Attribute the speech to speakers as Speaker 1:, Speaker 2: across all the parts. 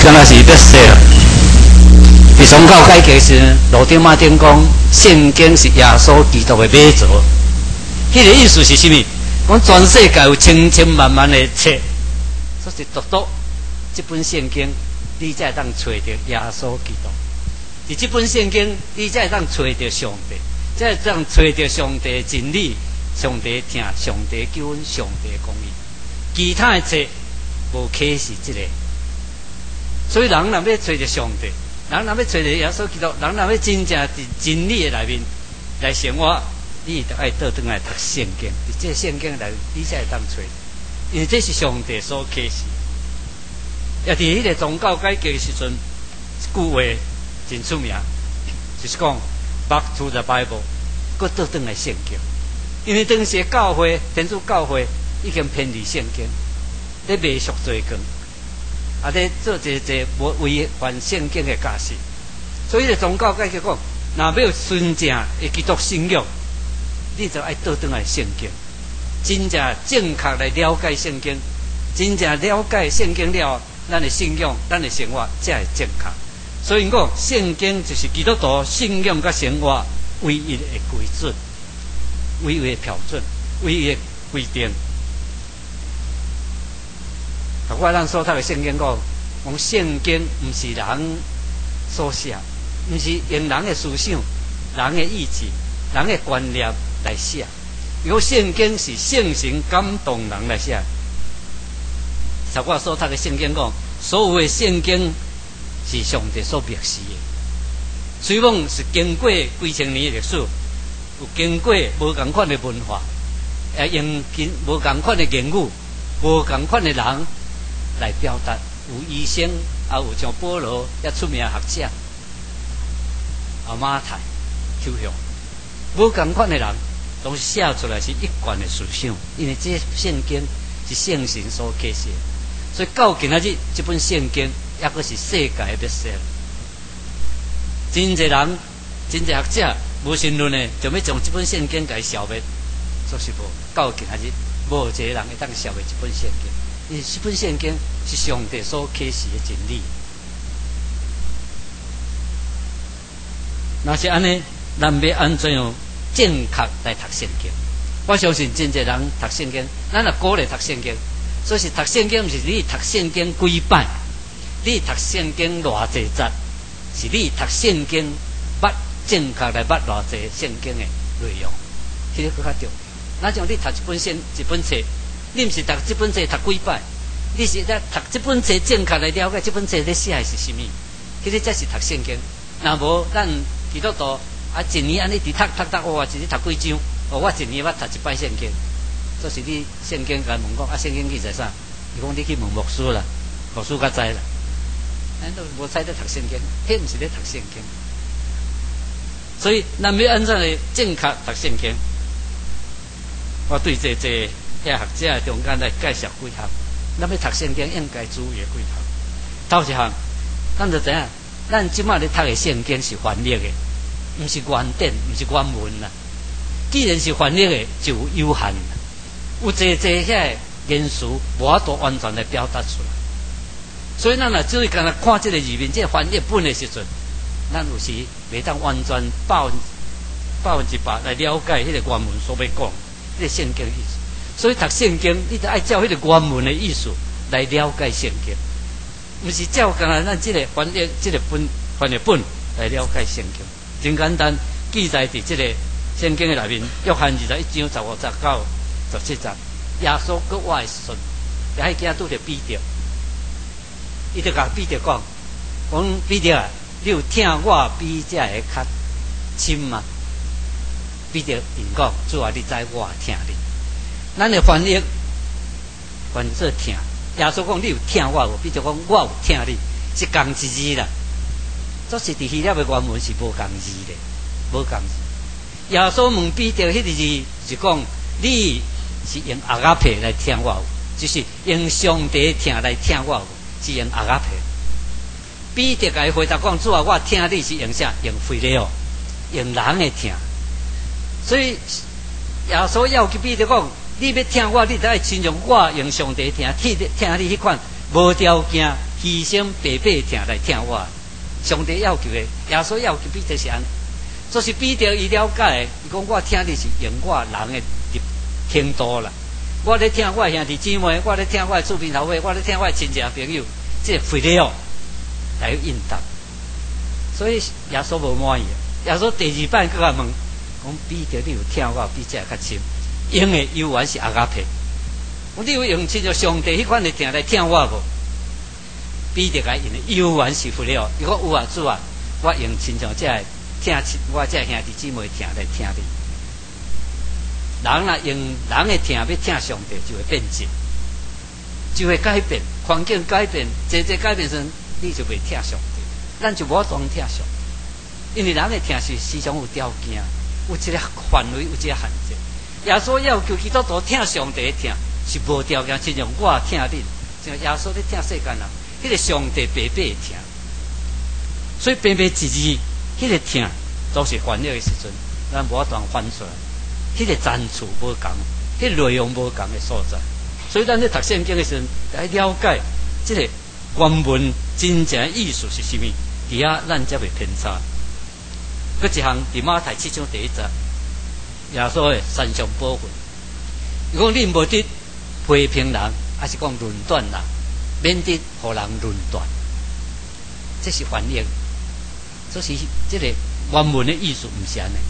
Speaker 1: 敢若是要死了。伫宗教改革时，路顶马顶讲，圣经是耶稣基督的马槽。迄个意思是啥物？讲全世界有千千万万的册，说是独这本圣经，你才会当找到耶稣基督。伫这本圣经，你才会当找到上帝，才会当找到上帝的真理、上帝听、上帝救恩、上帝的公义。其他的册无启示这个。所以人若要找到上帝，人若要找到耶稣基督，人若要真正伫真理的内面来生活，你就爱倒转来读圣经。伫这圣经内，你才会当找，因为这是上帝所启示。也伫迄个宗教改革的时阵，一句话真出名，就是讲 Back to the Bible， 搁倒转来圣经。因为当时教会，天主教会已经偏离圣经，咧卖赎罪券。啊！咧做一无违反圣经的假事，所以咧宗教改革讲，若要纯正的基督信仰，你就爱倒转来圣经，真正正确来了解圣经，真正了解圣经了，咱的信仰、咱的生活才会正确。所以讲，圣经就是基督徒信仰甲生活唯一的规准、唯一的标准、唯一的规定。我咱所读的圣经讲圣经毋是人所写，毋是用人的思想、人的意志、人的观念来写。如果圣经是圣神感动人来写，像我所读的圣经讲，所有的圣经是上帝所默示的，虽然是经过几千年的历史，有经过无同款的文化，用无同款的言语、无同款的人。来表达，有医生，也有像保罗遐出名的学者，马太、邱向，无同款的人，拢是写出来是一贯的思想，因为这圣经是圣神所启示，所以到今仔日，这本圣经抑阁是世界的必须。真侪人、真侪学者无神论的，就要将这本圣经给消灭，说是无。到今仔日，无一个人会当消灭这本圣经。因为这本圣经是上帝所启示的真理。若是安尼，咱要安怎样正确来读圣经？我相信真侪人读圣经，咱也鼓励读圣经。所以是读圣经，毋是你读圣经几摆，你读圣经偌济节，是你读圣经捌正确来捌偌济圣经的内容，迄个更较重要。那像你读一本册。你毋是读这本册读几摆，你是在读这本册正确来了解这本册咧写的是啥物，迄个才是读圣经。若无咱基督徒一年安尼伫读，哇，一日读几章，我一年捌读一摆圣经。这是你圣经甲问讲，圣经记载啥？伊讲你去问牧师啦，牧师较知啦。咱都无使咧读圣经，迄毋是咧读圣经。所以咱要安怎来正确读圣经？我对这遐学者中间来介绍几项，咱要读圣经应该注意的几项。头一项，咱就知影，咱即马咧读的圣经是翻译的，毋是原典，毋是原文啦。既然是翻译的，就有限啦，有侪遐元素无法度完全来表达出来。所以咱若只会干那看这个字面，这个翻译本的时阵，咱有时袂当完全100%来了解迄个原文所要讲，迄个圣经意思。所以读圣经，你得爱照迄个原文的意思来了解圣经，毋是照干那咱这个翻译这个翻译本来了解圣经。真简单，记载伫这个圣经的内面，约翰21章15、19、17节，耶稣搁活的时阵，遐囝拄着彼得，伊就甲彼得讲彼得啊，你有听我比这个较深吗？彼得应讲，主啊，你知我听你。咱的翻译做听，耶稣讲你有听我无？彼得讲我有听你，是同一字啦。这是伫希腊的原文是无同字的，无同字。耶稣问彼得迄个字是讲你是用阿嘎佩来听我，就是用上帝听来听我，是用阿嘎佩。彼得甲伊回答讲：主啊，我听你是用啥？用腓力哦，用人的听。所以耶稣要去彼得讲。你要听我，你得爱亲像我用上帝听你迄款无条件牺牲白白听来听我。上帝要求的，耶稣要求彼得是安尼，就是彼得伊了解的，伊讲我听你是用我人的程度啦。我咧听我兄弟姊妹，我咧听我厝边头尾，我咧听我亲戚朋友，这肥料来应答。所以耶稣无满意，耶稣第二摆搁甲问，讲彼得你有听我比这较深？用的犹原是阿加佩。你有用亲像上帝迄款的听来听我无？彼得甲用的犹原是肥料。伊讲有啊主啊，我用亲像这听我这兄弟姊妹听来听你。人若用人的听要听上帝，就会变质，就会改变环境改变，这改变时，你就袂听上帝。咱就无当听上帝，因为人的听是时常有条件，有一个范围，有一个限制。耶稣要求基督徒听上帝的听，是无条件，亲像我听你，像耶稣咧听世间人，迄个上帝白白听。所以白白一字，迄个听都是翻译的时阵，咱无当翻出来。迄个赞处无共，迄个内容无共的所在，所以咱咧读圣经的时阵，来了解即个原文真正的意思是啥物，伫遐咱才袂偏差。搁一项，伫马太7章第1节，耶稣的三项保训，伊讲你无得批评人，还是讲论断人，免得互人论断，这是翻译，这是即个原文的意思，毋是安尼。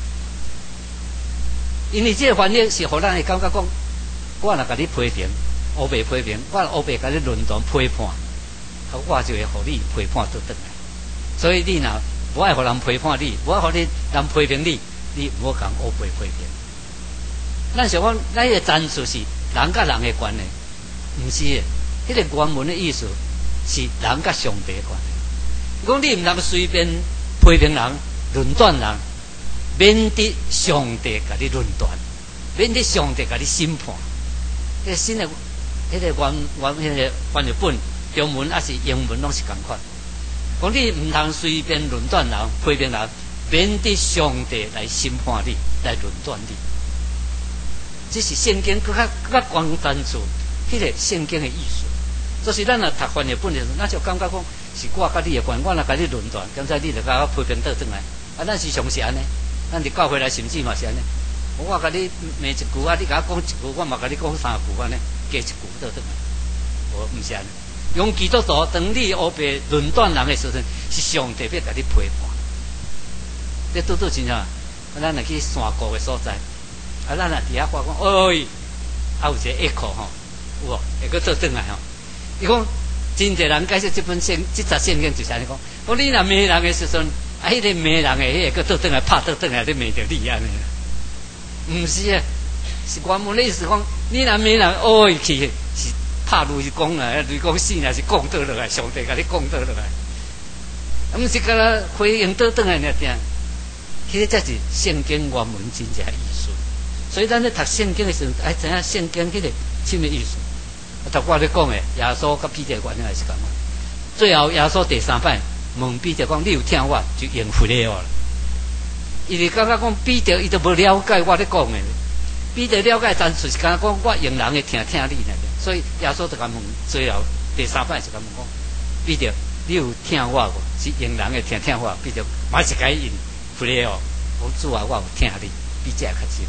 Speaker 1: 因为这个翻译是互咱会感觉讲，我若甲你批评，乌白批评，我乌白甲你论断批判，我就会互你批判倒转来。所以你若无爱互人批判你，无爱互你人批评你，你唔好讲乌白批评。咱想讲，咱个赞数是人甲人的关系，毋是的。迄个原文的意思是人甲上帝的关系。讲你唔通随便批评人、论断人。免得上帝甲你论断，免得上帝甲你审判。迄个新的，迄个迄个翻译本中文还是英文拢是共款。讲你唔通随便论断人、批评人，免得上帝来审判你、来论断你。这是圣经更较广单处，迄个圣经的意思。就是咱若读翻译本的时候，咱就感觉讲是我甲你的关，我若甲你论断，刚才你就甲我批评倒转来，啊，咱时常是安尼。咱伫教会来甚至嘛是安尼，我甲你骂一句啊，你甲我讲一句，我嘛甲你讲3句安尼，加一句倒转来，无毋是安尼。用基督徒当你乌白论断人的时阵，是上帝要甲你批判。这拄拄真啊，咱若去山谷的所在，啊，咱若伫遐话讲，哎，啊有一个echo吼，有无？会搁倒转来吼。伊讲真侪人解释这则圣经就是安尼讲，讲你若骂人的时阵。啊！迄个骂人的，迄个倒转来拍倒转来，你骂着你安尼，毋是啊？是原文的意思讲，你若骂人，哦，去是拍雷公啦，雷公死啦，是讲倒落来，上帝甲你讲倒落来，毋是甲咱回应倒转来尔定。迄个才是圣经原文真正意思。所以咱咧读圣经的时候，爱知影圣经迄个什么意思。读我咧讲的，耶稣甲彼得原来是咁啊。最后耶稣第3摆。问彼得讲：“你有听我就应付了啦。”伊就感觉讲彼得伊都无了解我咧讲的。彼得了解单纯是感觉讲我用人的听你呢。所以耶稣就甲问，最后第3摆就甲问讲：“彼得，你有听我无？是用人的听我？”彼得马是甲伊应付了。我主啊，我有听你，比这较深。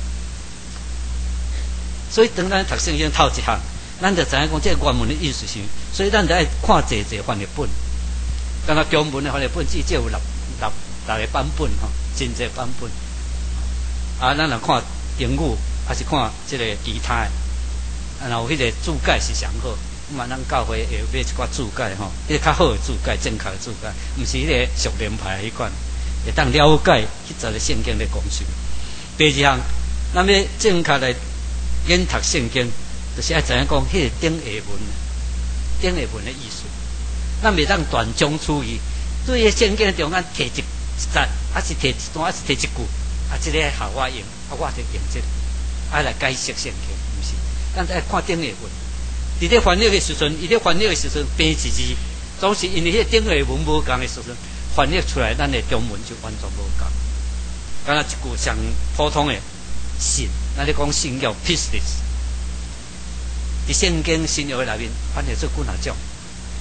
Speaker 1: 所以当咱读圣经头一项，咱就知影讲这原文的意思是，所以咱就爱看济翻译本。刚刚中文的翻译本只有六个版本吼，真侪版本。啊，咱若看英语，还是看这个其他的，然后迄个注解是上好。嘛，咱教会会买一寡注解吼，迄个较好的注解，正确的注解，毋是迄个熟练派迄款，会当了解迄则个圣经的故事。第二项，咱要正确来研读圣经，就是爱知影讲迄个顶下文的意思。咱袂当断章取义，对个圣经中间摕一节，还是摕一段，还是摕一句，啊，这个效我用，啊，我就用这个，爱来解释圣经，毋是？咱爱看顶下文。伫咧翻译的时阵，伊咧翻译的时阵，编一字，总是因为迄顶下文无共的时阵，翻译出来，咱的中文就完全无共。敢若一句上普通的信，咱咧讲信叫 pistis， 伫圣经新约内面翻译出几哪种？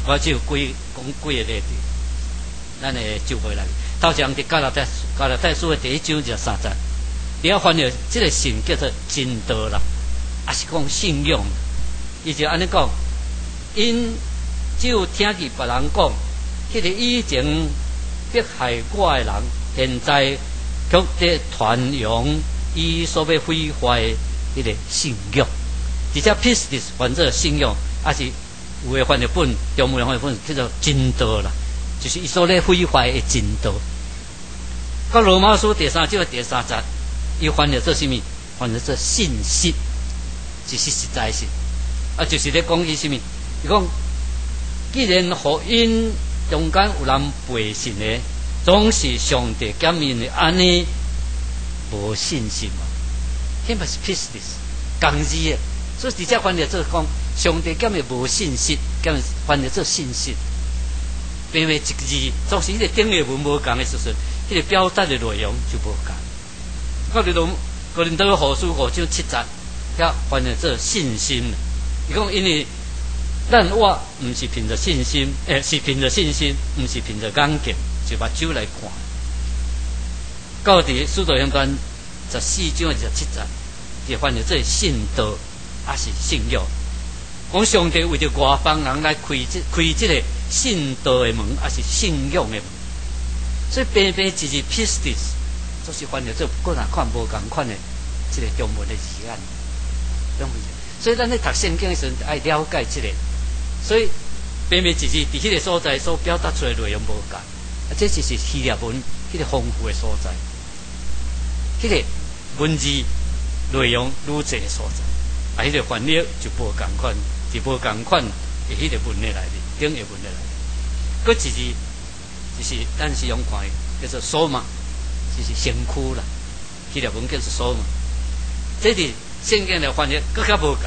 Speaker 1: 我只有讲几个例子，咱会就袂来。头先伫加拉太书的第1章就3节，你要翻译这个信叫做真道啦，也是讲信用。伊就安尼讲，因只有听见别人讲，迄个以前迫害我的人，现在却在传扬伊所要毁坏的迄个信仰。而且 pistis 翻做信仰，也是有的翻译本，中文翻译本叫做真道啦，就是伊所咧毁坏的真道。到罗马书第3章第3节，伊翻译做什么？翻译做信息，就是实在性。就是咧讲伊什么？伊讲，既然福音中间有人背信的，总是上帝拣因的，安尼无信心嘛？迄嘛是 pistis 共字的，所以直接翻译做讲，上帝拣的无信心，拣翻译做信心。变为一个字，总是迄个顶个文无共的时阵，迄个表达的内容就无共。哥林多后书5章7节，遐翻译做信心。伊讲，因为咱我毋是凭着信心，是凭着信心，毋是凭着眼睛，就目睭来看。到伫使徒行传14章17节，就翻译做信道，也是信仰。讲上帝为着外邦人来开这个信道的门，也是信仰的门。所以偏偏一字 pistis， 就是翻译做个人看无共款的这个中文的字眼。所以咱咧读圣经的时候，爱了解这个。所以偏偏一字伫迄个所在所表达出来的内容无共，这就是希腊文迄个丰富的所在。迄个文字内容愈侪的所在，迄个翻译就无共款，就无共款的迄个文的内里，顶个文的内里。佫一字就是咱是用看的，叫做索马，就是身躯啦。希腊文叫做索马，这是圣经的翻译佫较无共。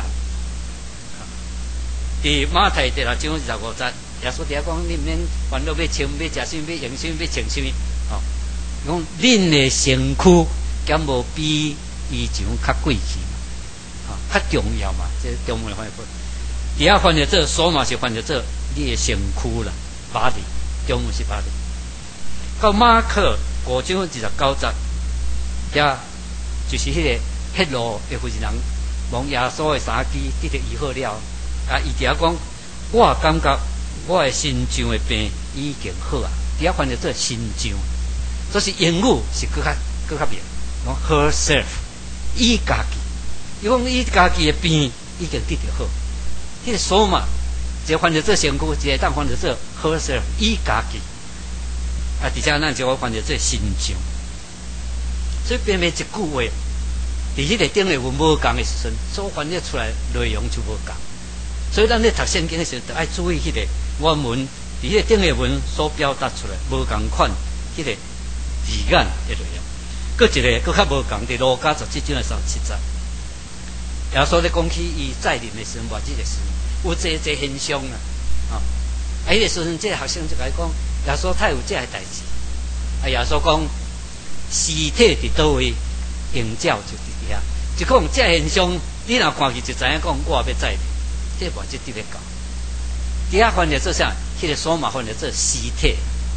Speaker 1: 伫马太第6章25节，耶稣伫遐讲：你免烦恼要穿要食什么，要用什么，要穿什么。哦，讲恁的身躯敢无比以前较贵气嘛？较重要嘛？这中文翻译本，伫遐翻译做索嘛是翻译做你的身躯啦，body，中文是 body。到马可5章29节，遐就是迄个揭露的妇人蒙耶稣的3支得着医好了。伊伫遐讲，我感觉我的心脏的病已经好啊。伫遐翻译做心脏，这是英语是更较明，讲 herself， 伊家己，伊讲伊家己的病已经得着好。迄个索嘛，一个翻译做身躯，一个当翻译做 herself， 伊家己。而且咱就我翻译做心脏，所以偏偏一句话，伫迄个顶个文无共的时阵，所翻译出来内容就无共。所以咱咧读圣经的时候，就爱注意迄个原文伫迄个顶个文所表达出来无共款迄个字眼的内容。佫一个佫较无共，伫路加17章37节，耶稣咧讲起伊再临的时阵，末日的时阵，有这现象啊！啊，迄个时阵，这个学生就甲伊讲，耶稣太有这个代志。啊，耶稣讲尸体伫倒位，应照就伫遐。就讲这个现象，你若看去就知影讲，我要再临。这末日伫咧到，伫遐翻译做啥？迄个索马翻译做尸体。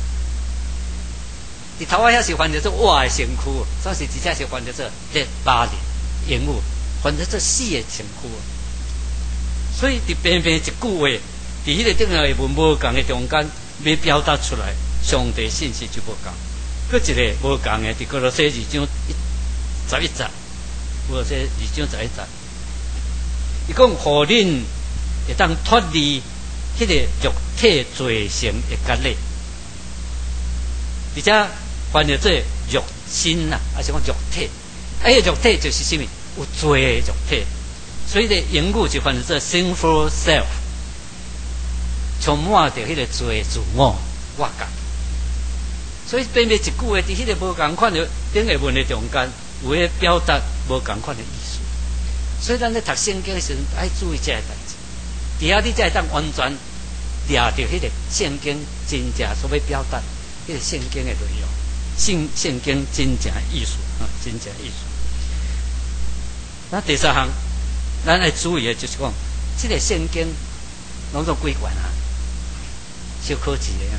Speaker 1: 伫头仔遐是翻译做我的身躯，总是直接是翻译做dead body，英语翻译做死的身躯。所以伫偏偏一句话，伫迄个顶个文无共的中间，要表达出来上帝信息就无共。佫一个无共的，伫哥罗西2章11节，哥罗西2章11节，伊讲互恁会当脱离迄个肉体罪性的压力，而且翻译做肉身呐，还是讲肉体？迄个肉体就是什么？有罪的肉体，所以咧英语就翻译做 sinful self， 充满着迄个罪自我家。所以偏偏一句话，伫迄个无共款的顶个文的中间，有咧表达无共款的意思。所以咱咧读圣经的时候，爱注意这个代志。伫遐你才会当完全抓着迄个圣经真正所要表达迄个圣经的内容，圣经真正的意思啊，真正的意思。那第三项，咱爱注意的就是讲，这个圣经拢做几关啊？ 小考级的，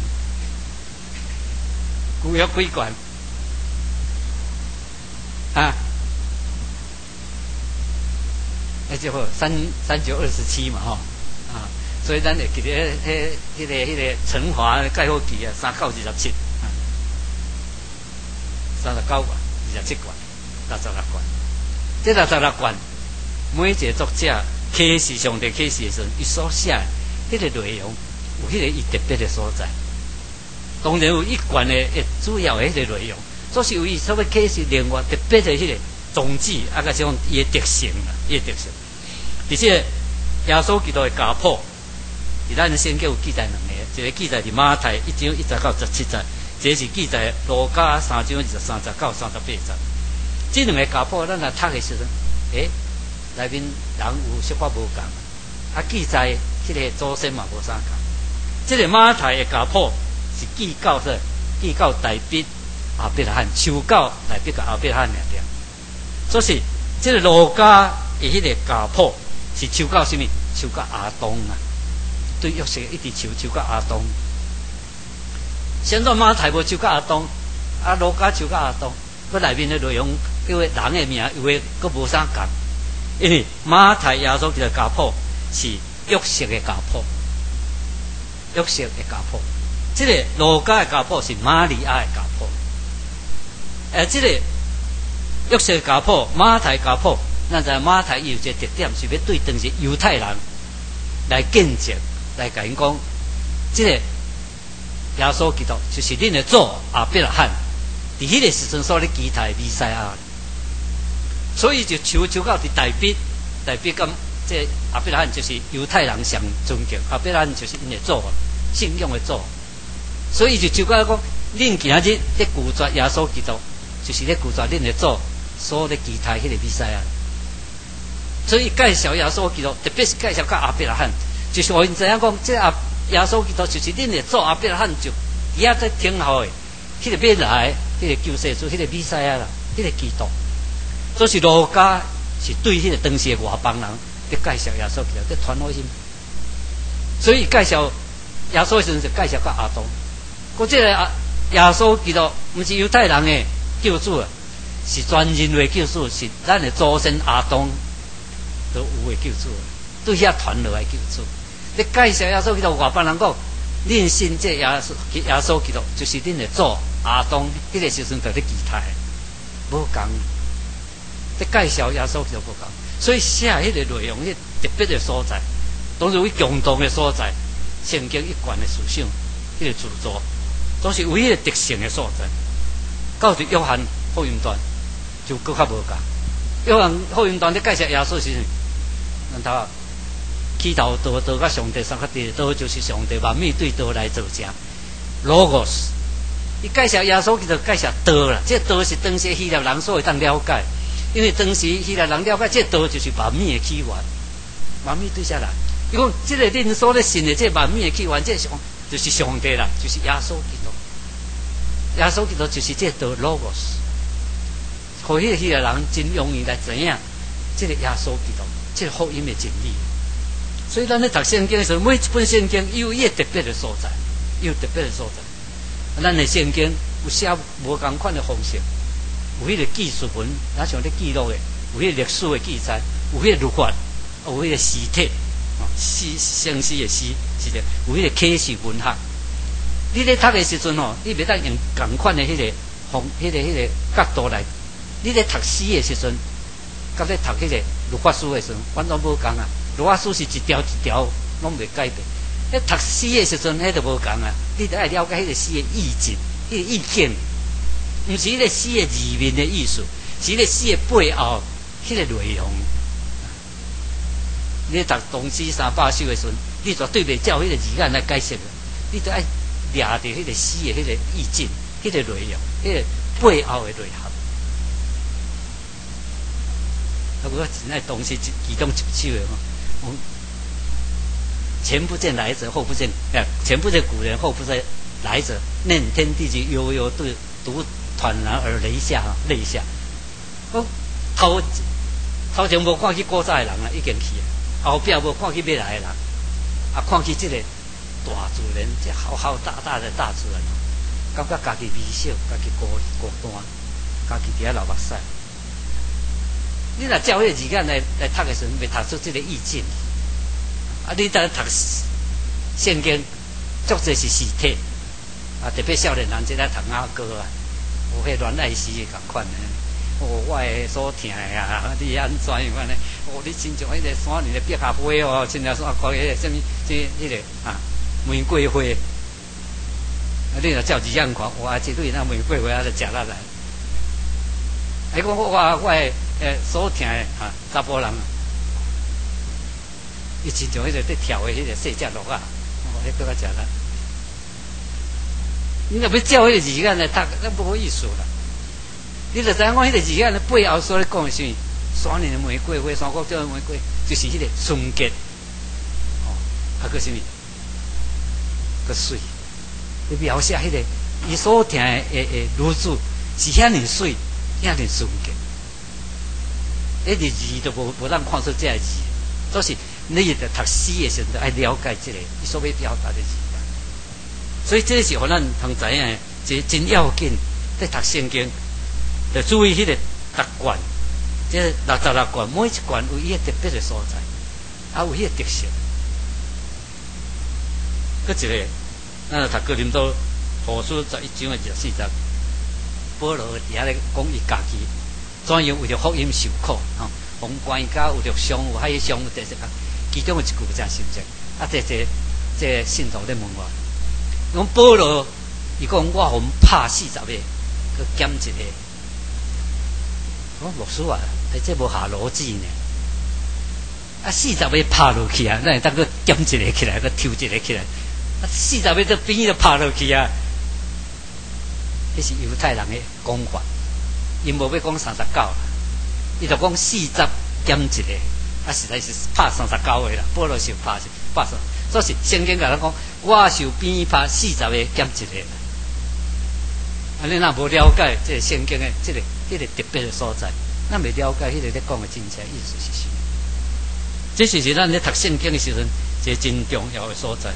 Speaker 1: 古约几关啊？就好3927嘛吼啊，所以咱会记得迄个成华盖好期啊，3到27啊，39关、27关、66关，这66关每一个作者启示上帝启示的时候，伊所写迄个内容有迄个伊特别的所在。当然有一关的主要的迄个内容，就是有伊所谓启示另外特别的迄个宗旨，啊，甲种伊的特性啦，伊的特性。而且耶稣基督的家谱，伫咱圣经有记载两个，一个记载伫马太1章1节到17节，一个是记载路加3章23节到38节。这两个家谱，咱来读的时阵，内面人有说法无共，啊，记载迄个祖先嘛无啥共。这个马太的家谱是记到大笔亚伯拉罕，收到大笔甲亚伯拉罕俩，所以这个路加的迄个家谱。是抽到什么？抽到亚当啊！对约瑟一直抽到亚当。现在马太无抽到亚当，啊，路加抽到亚当，佮内面的内容叫人的名，有诶佮无啥共。因为马太耶稣基督家谱是约瑟的家谱，约瑟的家谱。这个路加的家谱是玛利亚的家谱。这个约瑟的家谱，马太家谱。咱知马太有一个特点，是要对当时犹太人来见证，来甲因讲，这个耶稣基督就是恁的祖亚伯拉罕，伫迄个时阵所咧期待的弥赛亚，所以就抽到伫大笔咁，这亚伯拉罕就是犹太人上尊敬，亚伯拉罕就是因的祖，信仰的祖，所以就抽到讲，恁今日咧拒绝耶稣基督，就是咧拒绝恁的祖所咧期待迄个弥赛亚。所以介绍耶稣基督，特别是介绍到亚伯拉罕，就是我因知影讲，这耶稣基督就是恁的祖亚伯拉罕就底下在听候的，迄个要来，迄个救世主，迄个弥赛亚啦，迄个基督。所以路加是对迄个当时的外邦人咧介绍耶稣基督，咧传福音。所以介绍耶稣的时阵就介绍到亚当。嗰这个耶稣基督毋是犹太人的救主啊，是全人类救主，是咱的祖先亚当。都有诶救主，对遐传落来救主。你介绍耶稣基督，外邦人讲，恁信这耶稣基督，就是恁的祖亚当，迄个时阵就咧期待，无共。你介绍耶稣基督无共，所以写迄个内容，迄特别的所在，当然有共同的所在，圣经一贯的思想，迄个著作，都是有迄个特性的所在。到伫约翰福音段，就更较无共。约翰福音段咧介绍耶稣时阵。咱头起头道甲上帝相合的道，就是上帝万米对道来做成 logos。伊介绍耶稣基督介绍道啦，这道是当时希腊人所会当了解，因为当时希腊人了解这道就是万米的起源，万米对啥来？伊讲这个恁所咧信的这万米的起源，这就是上帝啦，就是耶稣基督。耶稣基督就是这道 logos， 互迄个希腊人真容易来知影这个耶稣基督。这个福音的真理，所以咱咧读圣经的时候，每一本圣经有伊特别的所在，有特别的所在。咱的圣经有写无同款的方式，有迄个记述文，咱像咧记录的，有迄个历史的记载，有迄个律法，有迄个诗体，圣诗的诗，是的，有迄个启示文学。你咧读的时阵吼，你袂当用同款的迄个迄个角度来，你咧读诗的时阵。甲咧读迄个律法书的时阵，完全无共啊！律法书是一条一条拢袂改变。咧读诗的时阵，迄就无共啊！你得爱了解迄个诗的意境、迄个意境，毋是迄个诗的字面的意思，是迄个诗的背后迄个内容。你读唐诗300首的时阵，你绝对袂照迄个字眼来解释，你得爱抓着迄个诗的迄个意境、迄个内容、迄个背后的内涵。我真爱东西其中一首的嘛，前不见来者，后不见前不见古人，后不见来者，念天地之悠悠，独湍然而泪下。我头前无看去古早的人啊，已经去啊；后壁无看去要来的人，啊，看去这个大自然，这浩浩大大的大自然，感觉家己微小，家己孤单，家己伫遐流目屎。你若照迄个字眼来读的时阵，袂读出这个意境。啊，你当读圣经，作者是实体，啊，特别少年人即个读阿哥啊，有迄恋爱诗的共款的。哦，我的所疼的啊，你安怎样安尼？哦，你亲像迄个山林的百合花哦，亲像山高迄个什么，迄个啊玫瑰花。啊，你若照字眼看，哇，一对那玫瑰花啊，就食落来。还讲我的所疼的啊查甫人，伊亲像迄个在跳的迄个细只鹿啊，哦，迄个较食力。你若要照迄个字眼来读，那无意思啦。你就知影我迄个字眼背后所咧讲的是山林的玫瑰花，山谷中的玫瑰，就是迄个纯洁，哦，还个什么，个水，你描写迄个伊所听的女子是遐尼水，遐尼纯洁，迄个字都无当看出这个字，都是你在读诗的时候爱了解这个伊所要表达的字眼，所以这是互咱通知影，这真要紧，在读圣经。就注意迄个读卷，即66卷，每一卷有伊个特别的所在，啊有迄个特色。搁一个，咱就读哥林多后书11章的24节，保罗伫遐咧讲伊家己怎样为着福音受苦，吼，从关家有着上有海上有第十个，其中有一句真实际，啊，这信徒咧问我，讲保罗伊讲我互拍40个，佮减一个。我牧师啊，这无下逻辑呢。啊，40个拍落去啊，咱会当个减一个起来，个抽一个起来。啊，40个都边就拍落去啊。这是犹太人的讲法，因无要讲39，伊就讲40减一个，啊，实在是拍39个啦。保罗是拍30，所以圣经甲咱讲，我受边拍40个减一个。啊，你若无了解这圣经的这个特别的所在，咱未了解迄个咧讲的真正意思是啥。这是咱咧读圣经的时阵，一个真重要的所在。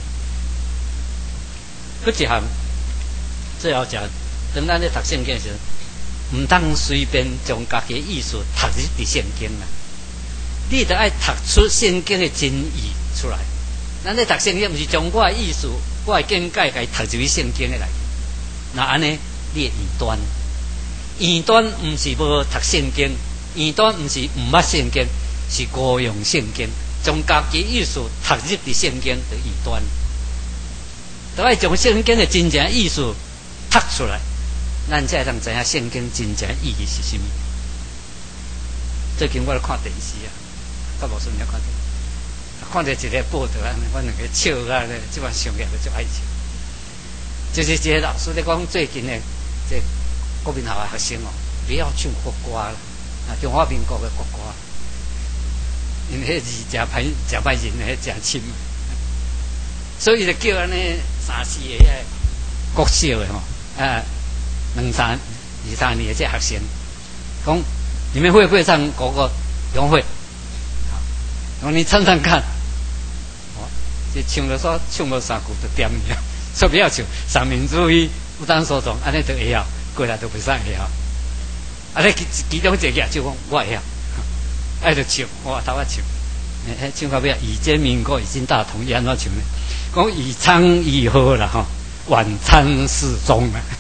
Speaker 1: 搁一项，最后讲，当咱咧读圣经的时阵，唔当随便将家己的意思读入伫圣经啦。你得爱读出圣经的真意出来。咱咧读圣经，唔是将我的意思、我的见解，甲伊读入去圣经的内。那安尼。你的异端唔是无读圣经，异端唔是唔捌圣经，是误用圣经，将家己意思读入伫圣经的异端。都爱将圣经的真正意思读出来，咱才会知影圣经真正意义是什么。最近我咧看电视啊，甲无顺了看到，看到一个报道啊，我两个笑啊咧，即摆想起来就爱笑。就是一个老师咧讲，最近咧。这国民校的学生哦，不要唱国歌啦，啊，中华民国的国歌，因为迄字真歹认的，真深，所以就叫安尼3、4个国小的吼，啊，2、3年的这学生，讲你们会不会唱国歌？永会，好，你唱唱看，哦，这唱了说唱了3句就点了，说不要唱三民主义。不当所从，安尼就会晓，过来都袂使会晓。啊，你其中一个就讲我会晓，哎就唱，我头仔唱，唱到尾以前民国已经大同，伊安怎唱呢？讲以昌以和啦吼，晚餐适中啦。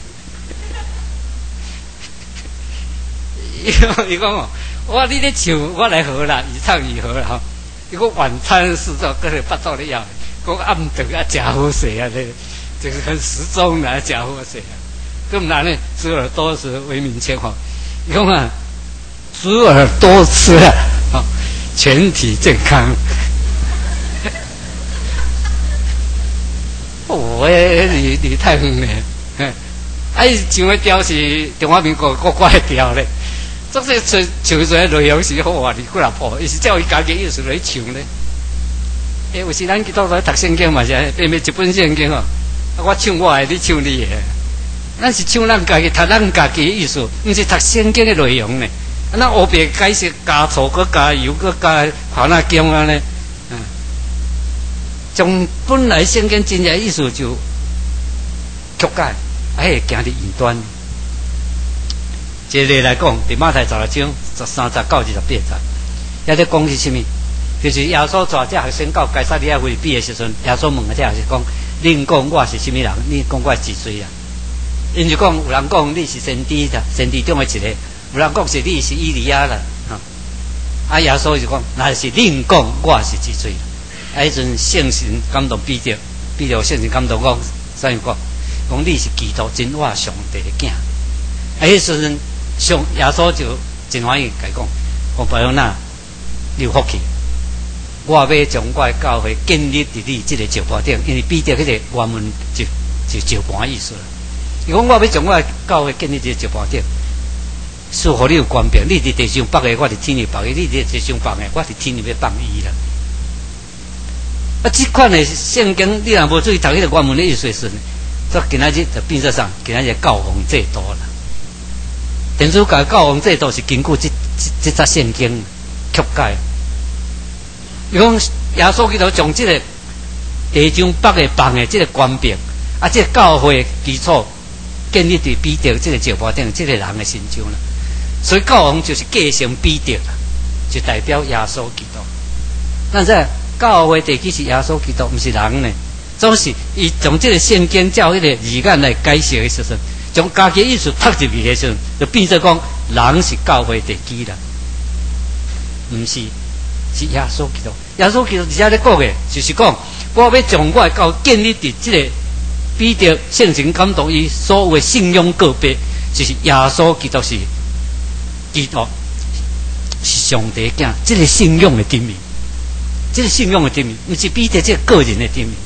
Speaker 1: 伊讲哦，我你咧唱，我来和啦，以昌以和啦吼。伊讲晚餐适中，搁是巴肚咧枵，讲暗顿啊，真好势啊咧。就是很时钟来假货谁啊？更难呢，猪耳朵是为民前吼，用啊，猪耳多吃啊，哦，全体健康。哦，你太远了，哎，唱的调是中华民国国歌的调咧，总是唱出来内容是好话，你过来破，伊是照伊家己意思来唱咧。有时咱去到来读圣经嘛是，变变一本圣经哦。我唱我的，你唱你的，咱是唱咱家己，读咱家己的意思，毋是读圣经的内容呢。咱黑白解释，加醋，搁加油，搁加番仔姜啊呢。 将本来圣经真正意思就曲解，还会行伫异端。一个来讲，伫马太16章13、19、28节，遐咧讲是啥物？就是耶稣带这学生到该撒利亚腓立比的时阵，耶稣问这学生讲：恁讲我是啥物人？你讲我是几岁啊？因就讲有人讲你是先知的，先知中的一个；有人讲是你是以利亚啦。啊，耶稣就讲：那是恁讲我是几岁？啊，迄阵圣神感动彼得，彼得圣神感动讲啥物讲？讲你是基督真话上帝的囝。啊，迄时阵上耶稣就真欢喜甲伊讲：讲伯友那你有福气。我要将我的教会建立伫你这个石盘顶，因为彼得迄个原文就石盘意思啦。伊讲我要将我的教会建立伫石盘顶，是互你有权柄。你伫地上放的，我伫天里放的；你伫地上放的，我伫天里要放伊啦。啊，这款的圣经，你若无注意读迄个原文的意思时，则今仔日就变做啥？今仔日教皇制度啦。天主教教皇制度是根据这则圣经曲解。伊讲耶稣基督将这个地上北的放的这个权柄，啊，这个教会的基础建立伫彼得这个石盘顶，这个人的身上啦。所以教皇就是继承彼得啦，就代表耶稣基督。但是教会地基是耶稣基督，毋是人呢。总是伊从这个圣经照迄个字眼来解释的时阵，将家己意思读入去的时阵，就变做讲人是教会地基啦，毋是。是耶稣基督，耶稣基督而且咧讲的，就是讲我要将我的教建立伫这个彼得圣神感动伊所有的信仰个别，就是耶稣基督是基督，是上帝的囝，这个信仰的证明，这个信仰的证明，毋是彼得这个个人的证明，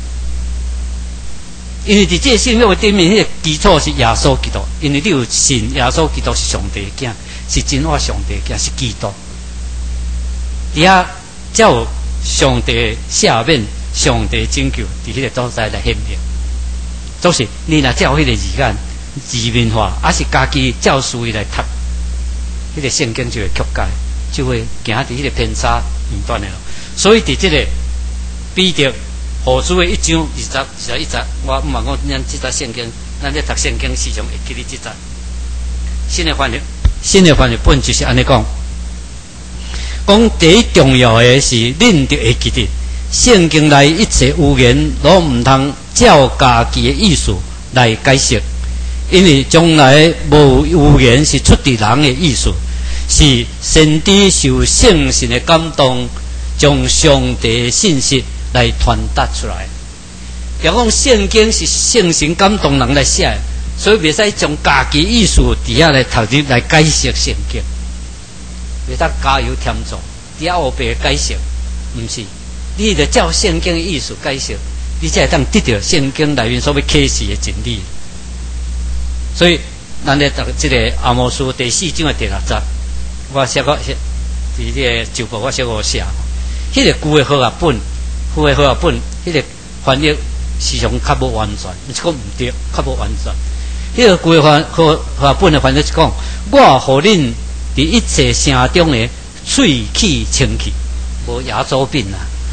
Speaker 1: 因为伫这个信仰的证明，迄个基础是耶稣基督，因为你有信耶稣基督是上帝的囝，是真话上帝的囝，是基督。伫遐才有上帝赦免、上帝拯救，伫迄个所在来显明。总是你若照迄个字眼字面化，还是家己照思维来读，迄个圣经就会曲解，就会行伫迄个偏差异端的咯。所以伫即个彼得何书的1章21节，我毋茫讲咱即则圣经，咱咧读圣经时常会记哩即则。新的翻译本就是安尼讲。讲第一重要的是，恁就会记得圣经内一切语言都唔通照家己的意思来解释，因为将来无语言是出自人的意思，是先知受圣神的感动，将上帝的信息来传达出来。要讲圣经是圣神感动人来写，所以袂使将家己意思伫遐来头入来解释圣经。袂当加油添醋，伫遐后边解释，毋是，你着照圣经的意思解释，你才会当得到圣经内面所要启示的真理。所以，咱咧读这个阿摩书第4章的第6节，我写过伫这个周报，我写过写，迄个旧的和合本，迄个翻译时常较无完全，毋是讲毋对，较无完全。迄个旧的和合本的翻译是讲，我互恁。伫一切声中的喙齿清气，无牙周病啦。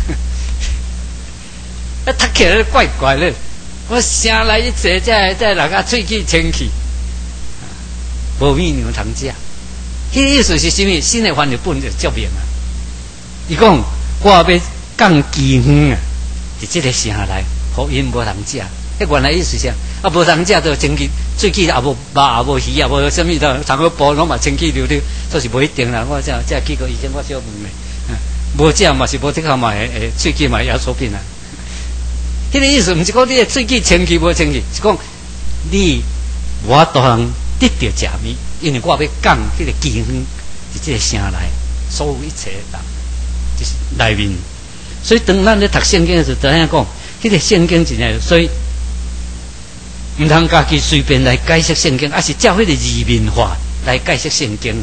Speaker 1: 啊，读起来怪怪咧。我声来一切，再人家喙齿清气，无米牛通食。迄个意思是啥物？新的翻译本就足明啊。伊讲我要降饥荒啊，伫即个声内，福音无通食。迄原来意思啥？啊，无通食就清气。喙齿也无肉也无鱼也无啥物的，长个煲拢嘛清气溜溜，这是无一定啦。我这去过以前我小问咧，无食嘛是无这个嘛会喙齿嘛牙周病啦。迄个意思毋是讲你的喙齿清气无清气，是讲你我都通得到食物，因为我要讲迄个饥荒伫这个声内，所有一切人就是内面。所以当咱咧读圣经的时候，怎样讲？迄个圣经真诶，所以。毋通家己随便来解释圣经，而是照迄个字面化来解释圣经。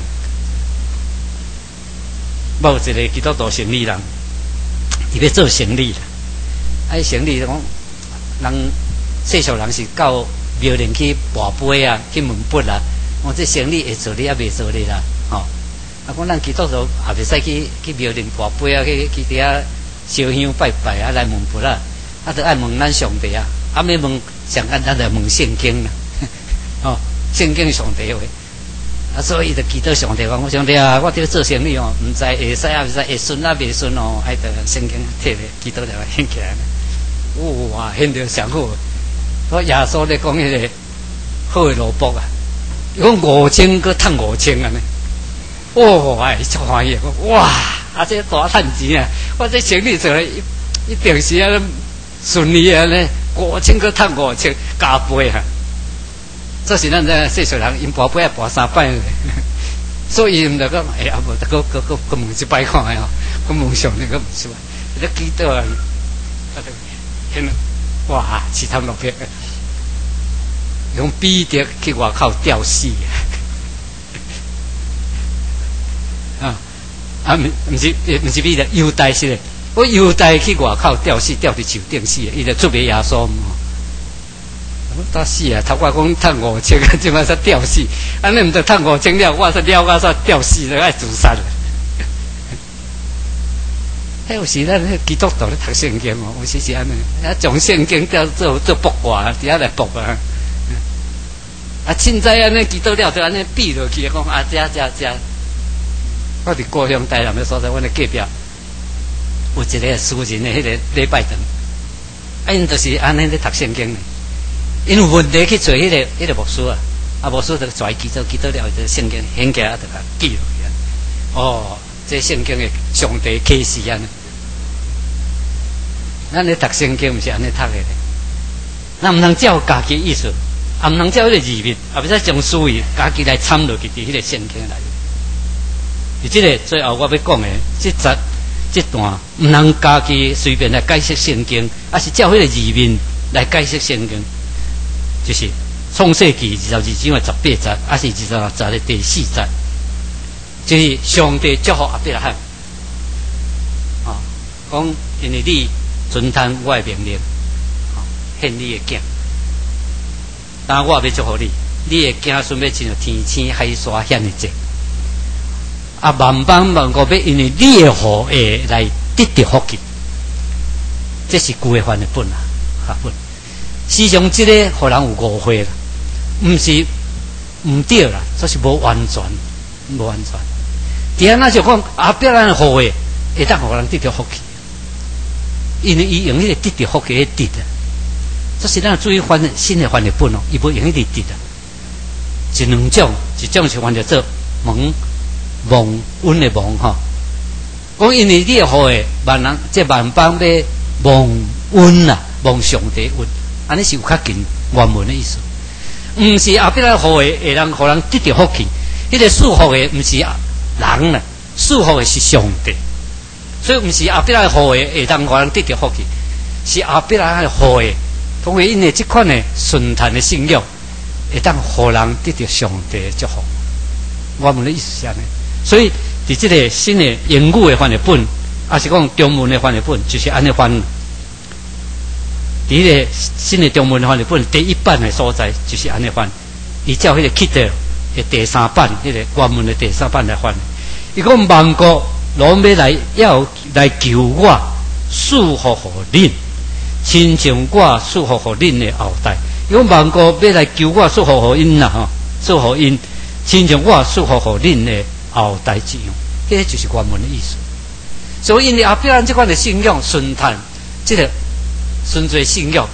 Speaker 1: 某一个基督徒生理人，伊要做生理啦，生理讲，人世俗人是到庙里去跋杯啊，去问卜啦，我这生理会做你也未做你啦，吼。啊，讲咱基督徒也袂使去庙里跋杯啊，去伫遐烧香拜拜啊，来问佛啦，啊，就爱问咱上帝啊，啊，要问上简单就问圣经啦，哦，圣经上帝话，啊，所以就祈祷上帝讲，我上帝啊，我伫咧做生意哦，唔知会使啊，唔知会顺啊，未顺哦，爱着圣经摕咧，祈祷了献起来，哇，献着上好，我耶稣咧讲迄个好的萝卜啊，讲5000个赚5000啊呢。哦，哎，足欢喜！哇，啊，这大趁钱啊！我这生意做咧一定是啊顺利啊呢，5000个赚5000，加倍啊！这是咱这世俗人，因跋杯啊跋3摆，所以唔得讲，哎呀，无得个问一摆看诶吼，个问上那个唔出来，你记到啊，现哇，起汤落魄，用彼得去外口吊死。唔是彼得，犹大是咧。我犹大去外口吊死，吊伫树顶死，伊就出卖耶稣。我打死啊！头我讲赚5000，即摆才吊死，安尼唔得赚5000了，我说了啊，煞吊死了，爱自杀了。迄有时咱基督徒咧读圣经哦，有时是安尼，啊，将圣经吊做卜卦，伫遐来卜啊。啊，凊彩安尼基督了，就安尼闭落去，讲啊，这。我伫故乡台南的所在，阮的隔壁有一个私人的迄个礼拜堂，啊，因就是安尼咧读圣经呢。因有问题去找迄个牧师啊，啊，牧师就拽记到了，就圣经显起来，就记落去啊。哦，这圣经的上帝启示啊！咱咧读圣经，毋是安尼读的咧。咱毋通照家己意思，啊，毋通照迄个字面，啊，不使将思维家己来掺落去伫迄个圣经内。而这个最后我要讲的，这段唔能家己随便来解释圣经，而是照迄个字面来解释圣经，就是创世纪22章的18节，还是26节的第4节，就是上帝祝福亚伯拉罕，啊，讲因为你遵听我的命令，献你的囝，但我要祝福你，你的囝顺要亲像天星海沙遐尼济。啊，万邦万国要因为你的护卫来得到福气，这是旧的翻的本啊，学本。实际上，这个互人有误会啦，唔是唔对啦，这是无完全，无完全。第二，那就讲啊，别人护卫会当互人得到福气，因为伊用迄个得到福气的得啊，这是咱注意翻新的翻的本哦，伊无用迄个得啊，一两种，一种是翻叫做蒙恩的蒙哈，讲因为你的好诶，万人即万邦要蒙恩啦，蒙上帝恩，安尼是有较近原文的意思。唔是后壁来好诶，会让互人得到福气。迄个祝福诶，唔是人啦，祝福诶是上帝。所以唔是后壁来好诶，会让互人得到福气，是后壁来好诶，通过因为即款诶顺坦诶信仰，会当互人得到上帝诶祝福。原文的意思是安尼。所以，伫这个新的英语的翻译本，还是讲中文的翻译本，就是安尼翻。伫个新的中文的翻译本第一版的所在，就是安尼翻。伊照迄个 Kindle 的第3版，迄个原文的第3版来翻。伊讲万国拢要来求我，祝福互恁，亲像我祝福互恁的后代。伊讲万国要来求我，祝福互因啦吼，祝福因，亲像我祝福互恁的。后代之样，这就是原文的意思。所以因为后壁咱这款的信仰顺坦，这个纯粹信仰，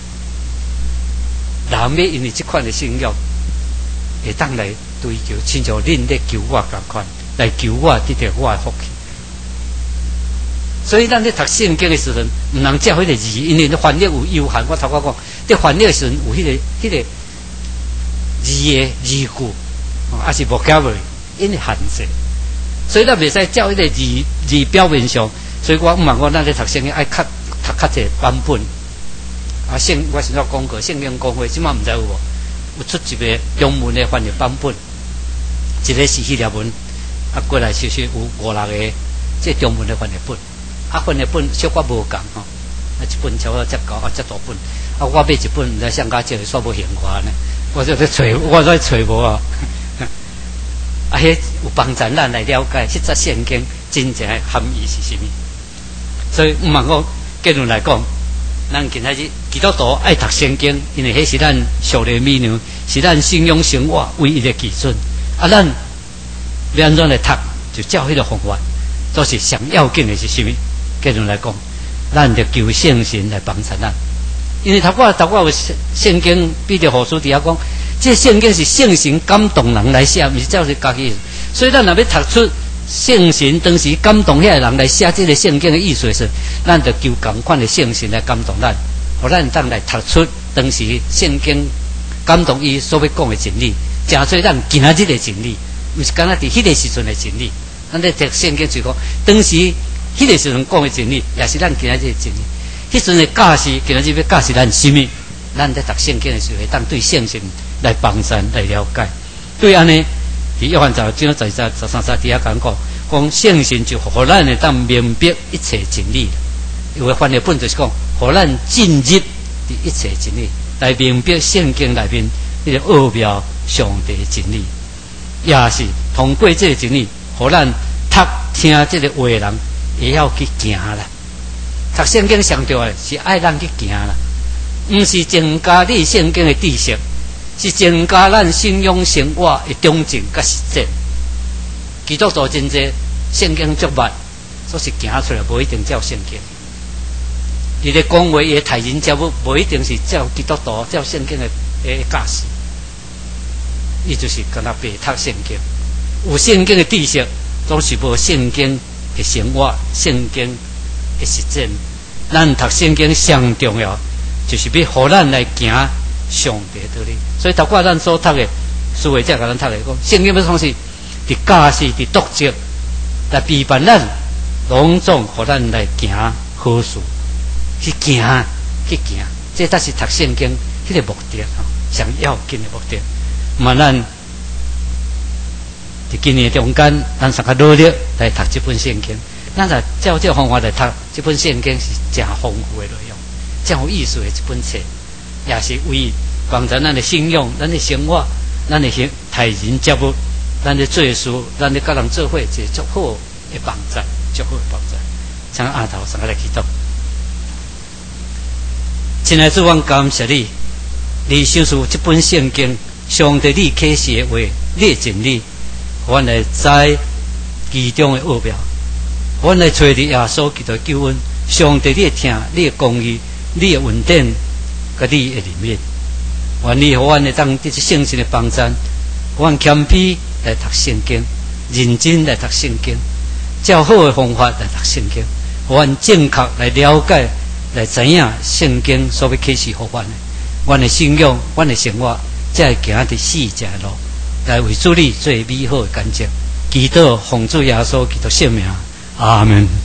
Speaker 1: 人要因为这款的信仰，会当来追求，亲像恁在求我同款，来求我得到我的福气。所以咱在读圣经的时阵，唔能照迄个字，因为翻译有有限。我头先讲，在翻译的时阵有迄个字的字句，还是vocabulary。因为限制，所以咱袂使照迄个字表面上。所以我毋茫讲，咱咧读圣经爱读较济版本。啊，我先要讲过圣经公会，即马毋知有无？有出一个中文的翻译版本，一个是希腊文，啊过来就是有5、6个即中文的翻译本。啊，翻译本小可无共吼，啊一本超过遮高啊遮大本。啊，我买一本毋知上加少，煞无闲话呢。我在找无啊。迄有帮助咱来了解，实则圣经真正的含义是啥物？ 所以毋茫讲结论来讲，咱今仔日基督徒爱读圣经，因为迄是咱属灵美娘，是咱信仰生活唯一的基准。啊，咱要安怎来读，就照迄个方法。都是上要紧的是什么？结论来讲，咱着求圣神来帮衬咱。因为我有圣经，彼得后书底下讲，这圣经是圣神感动人来写，毋是照是家己。所以咱若要读出圣神当时感动遐人来写这个圣经的意思时，咱着求同款的圣神来感动咱，互咱当来读出当时圣经感动伊所要讲的真理，真做咱今仔日的真理，毋是敢若伫迄个时阵的真理。咱咧读圣经就讲，当时迄个时阵讲的真理，也是咱今仔日的真理。迄阵的教示，今仔日要教示咱什么？咱在读圣经的时候，会当对圣神来帮助、来了解。对安尼，伫约翰十13底下讲圣神就互咱会当明白一切真理。有的翻译本就是讲，互咱进入伫一切真理，来明白圣经内面迄个奥妙上帝的真理，也是通过这个真理。互咱读听这个话的人，会晓去行啦。读圣经上重要是爱咱去行啦，毋是增加你圣经的知识，是增加咱信仰生活的忠诚甲实践。基督徒真济圣经足捌，所以行出来无一定照圣经。伊咧讲话，伊待人接物，无一定是照基督徒照圣经的教示。伊就是敢若白读圣经。有圣经的知识，总是无圣经的生活、圣经的实践。咱读圣经上重要，就是要互咱来行上帝的道理。所以，透过咱所读的，思维者甲咱读的讲，圣经要创是伫教示、伫督责、来批判咱，拢总互咱来行好事，去行。这才是读圣经迄个目的上要紧的目的。嘛，咱。今年中间，咱三个努力来读这本圣经。咱若照这方法来读这本圣经，是真丰富的内容，真有意思的一本册，也是为帮助咱的信仰、咱的生活、咱的待人接物、咱的做事、咱的甲人做伙，一个足好的帮助，足好的帮助。请阿头三个来祈祷。亲爱的主，我感谢你，你享受这本圣经，上帝你启示的话，你的真理。阮来知其中的奥妙，阮来找你耶稣基督救恩。上帝，你的听，你的公义，你的稳定，甲你的怜悯。愿你互阮会当得圣神的帮助，阮谦卑来读圣经，认真来读圣经，照好的方法来读圣经，阮正确来了解，来知影圣经所要启示互阮的。阮的信仰，阮的生活，才会行伫四条路。来为主你做美好的见证，祈祷奉主耶稣基督圣名，阿门。